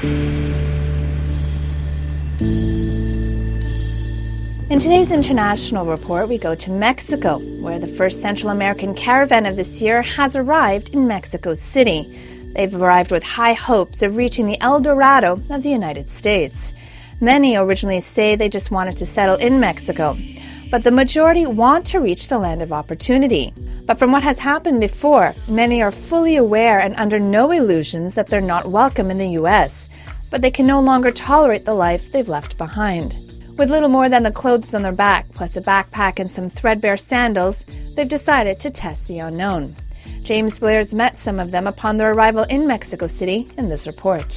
In today's international report, we go to Mexico, where the first Central American caravan of this year has arrived in Mexico City. They've arrived with high hopes of reaching the El Dorado of the United States. Many originally say they just wanted to settle in Mexico, but the majority want to reach the land of opportunity. But from what has happened before, many are fully aware and under no illusions that they're not welcome in the U.S., but they can no longer tolerate the life they've left behind. With little more than the clothes on their back, plus a backpack and some threadbare sandals, they've decided to test the unknown. James Blair's met some of them upon their arrival in Mexico City in this report.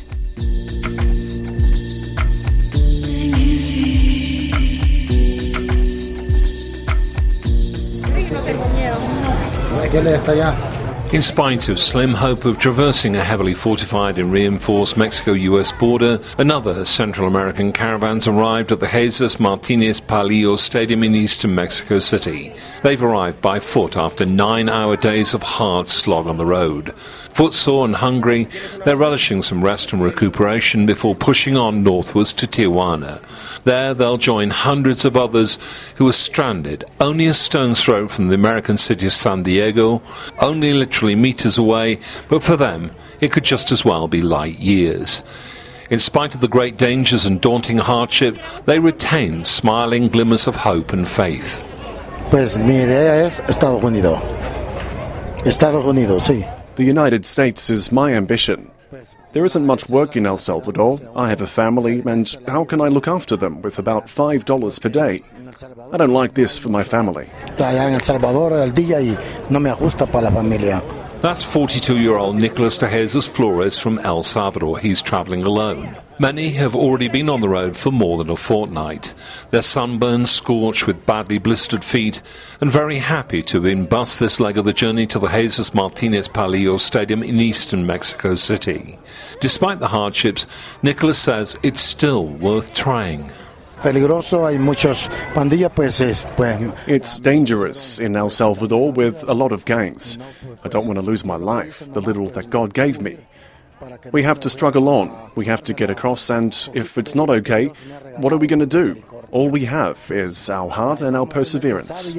In spite of slim hope of traversing a heavily fortified and reinforced Mexico-US border, another Central American caravans arrived at the Jesus Martinez Palillo Stadium in eastern Mexico City. They've arrived by foot after 9-hour days of hard slog on the road. Footsore and hungry, they're relishing some rest and recuperation before pushing on northwards to Tijuana. There they'll join hundreds of others who are stranded only a stone's throw from the American city of San Diego, only literally meters away, but for them it could just as well be light years. In spite of the great dangers and daunting hardship, they retain smiling glimmers of hope and faith. Pues mi idea es Estados Unidos. Estados Unidos, sí. The United States is my ambition. There isn't much work in El Salvador. I have a family, and how can I look after them with about $5 per day? I don't like this for my family. That's 42-year-old Nicolas de Jesus Flores from El Salvador. He's travelling alone. Many have already been on the road for more than a fortnight. They're sunburned, scorched, with badly blistered feet, and very happy to have embossed this leg of the journey to the Jesus Martinez Palillo Stadium in eastern Mexico City. Despite the hardships, Nicolas says it's still worth trying. It's dangerous in El Salvador with a lot of gangs. I don't want to lose my life, the little that God gave me. We have to struggle on. We have to get across, and if it's not okay, what are we going to do? All we have is our heart and our perseverance.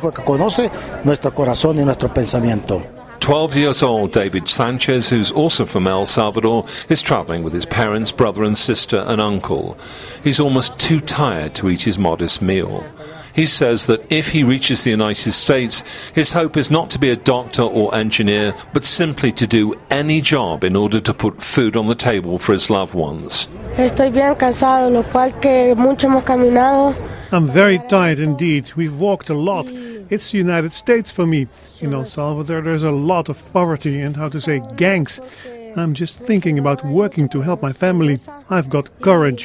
12 years old David Sanchez, who's also from El Salvador, is travelling with his parents, brother and sister and uncle. He's almost too tired to eat his modest meal. He says that if he reaches the United States, his hope is not to be a doctor or engineer, but simply to do any job in order to put food on the table for his loved ones. I'm very tired indeed. We've walked a lot. It's the United States for me. In El Salvador there's a lot of poverty and, gangs. I'm just thinking about working to help my family. I've got courage.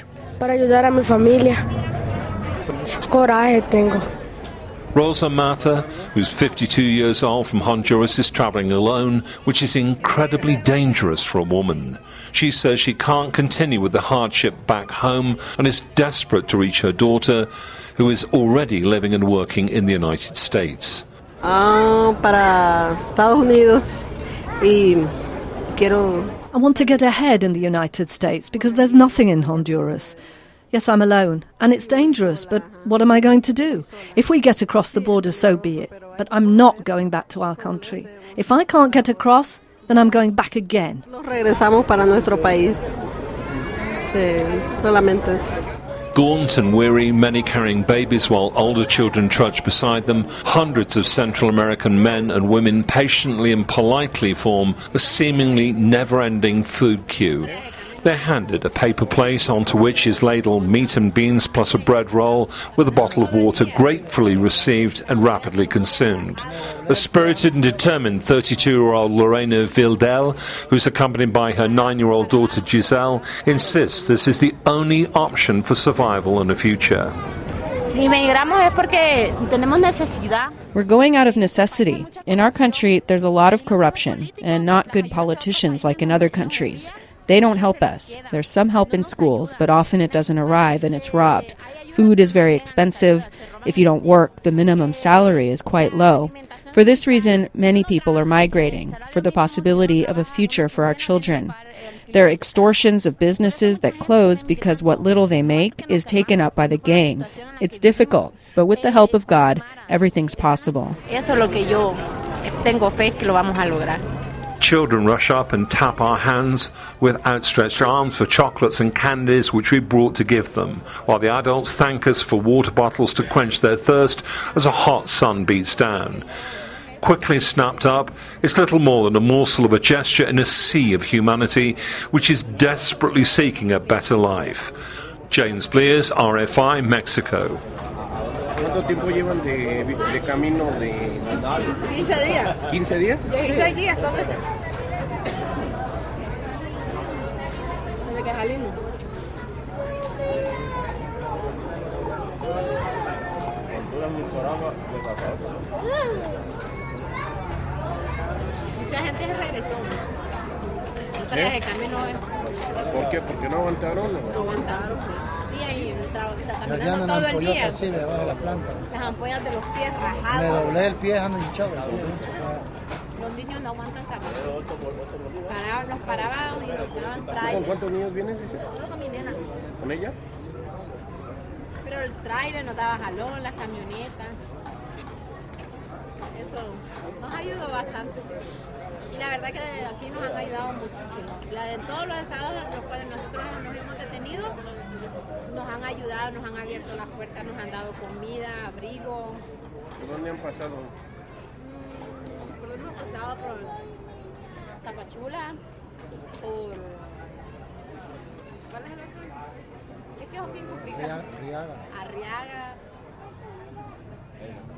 Rosa Mata, who's 52 years old from Honduras, is travelling alone, which is incredibly dangerous for a woman. She says she can't continue with the hardship back home and is desperate to reach her daughter, who is already living and working in the United States. Para Estados Unidos y quiero... I want to get ahead in the United States because there's nothing in Honduras. Yes, I'm alone, and it's dangerous, but what am I going to do? If we get across the border, so be it. But I'm not going back to our country. If I can't get across, then I'm going back again. Regresamos para nuestro país. Sí, solamente eso. Gaunt and weary, many carrying babies while older children trudge beside them, hundreds of Central American men and women patiently and politely form a seemingly never-ending food queue. They're handed a paper plate onto which is ladled meat and beans plus a bread roll with a bottle of water, gratefully received and rapidly consumed. A spirited and determined 32-year-old Lorena Vildel, who's accompanied by her 9-year-old daughter Giselle, insists this is the only option for survival and a future. We're going out of necessity. In our country, there's a lot of corruption and not good politicians like in other countries. They don't help us. There's some help in schools, but often it doesn't arrive and it's robbed. Food is very expensive. If you don't work, the minimum salary is quite low. For this reason, many people are migrating for the possibility of a future for our children. There are extortions of businesses that close because what little they make is taken up by the gangs. It's difficult, but with the help of God, everything's possible. Eso es lo que yo tengo fe que lo vamos a lograr. Children rush up and tap our hands with outstretched arms for chocolates and candies which we brought to give them, while the adults thank us for water bottles to quench their thirst as a hot sun beats down. Quickly snapped up, it's little more than a morsel of a gesture in a sea of humanity which is desperately seeking a better life. James Blears, RFI, Mexico. ¿Cuánto tiempo llevan de camino de...? 15 días. ¿15 días? 16 días, ¿cómo? Desde que salimos. Mucha gente se regresó. Otra vez el camino es... ¿Por qué? ¿Porque no aguantaron? No aguantaron, sí. Y caminando todo el día. Así, debajo de la planta. Las ampollas de los pies rajadas. Me doblé el pie, ando hinchado. Los niños no aguantan caminar. Nos paraban y nos daban trailer. ¿Con cuántos niños vienes? Solo con mi nena. ¿Con ella? Pero el trailer nos daba jalón, las camionetas. Eso nos ayudó bastante. Y la verdad que aquí nos han ayudado muchísimo. De todos los estados en los cuales nosotros nos hemos detenido, nos han ayudado, nos han abierto las puertas, nos han dado comida, abrigo. ¿Por dónde han pasado? ¿Por dónde hemos pasado? Por Tapachula, por... ¿Cuál es el otro? Es que es bien complicado. Arriaga. Arriaga.